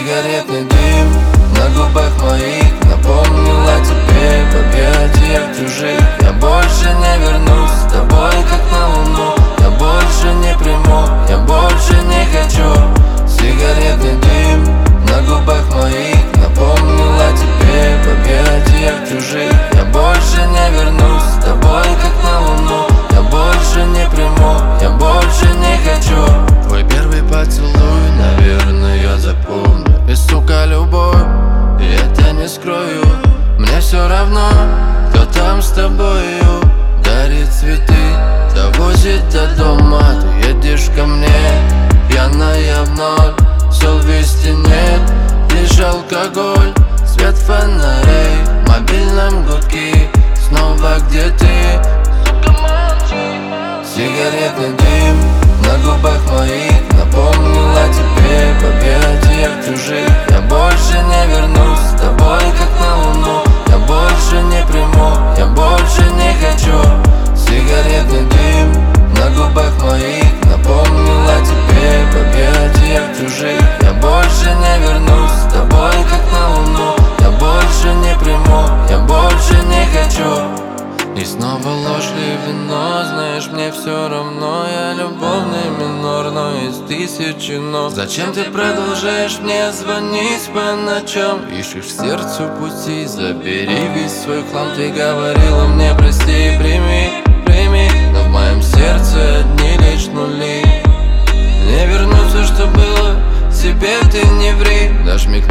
Сигаретный дым на губах моих напомнил о тебе в объятиях чужих. Я больше не вернусь с тобой, как на луну. Я больше не приму, я больше не хочу. Сигаретный дым на губах моих напомнил о тебе в объятиях чужих. Я больше не вернусь с тобой, как на луну. Я больше не приму, я больше не хочу. Твой первый поцелуй, наверное, я запомню. И, сука, любовь, и это не скрою. Мне все равно, кто там с тобою. Дарит цветы, довозит до дома. Ты едешь ко мне, пьяная вновь. Сол вести нет, лишь алкоголь. Свет фонарей, в мобильном гудке. Снова где ты? Сука, молчи. Сигаретный дым на губах моих напомнил о тебе в объятиях чужих. Я больше не вернусь с тобой, как на луну. Я больше не приму, я больше не хочу. Сигаретный дым на губах моих напомнил о тебе в объятиях чужих. Я больше не вернусь с тобой, как на луну. Я больше не приму, я больше не хочу. И снова ложь и вино, знаешь, мне все равно. Я любовный минор, но из тысячи но. Зачем ты продолжаешь мне звонить по ночам? Ищешь сердцу пути, забери весь свой хлам. Ты говорила мне прости и прими, прими. Но в моем сердце одни лишь нули. Не вернуться, что было, себе ты не ври. Дашь миг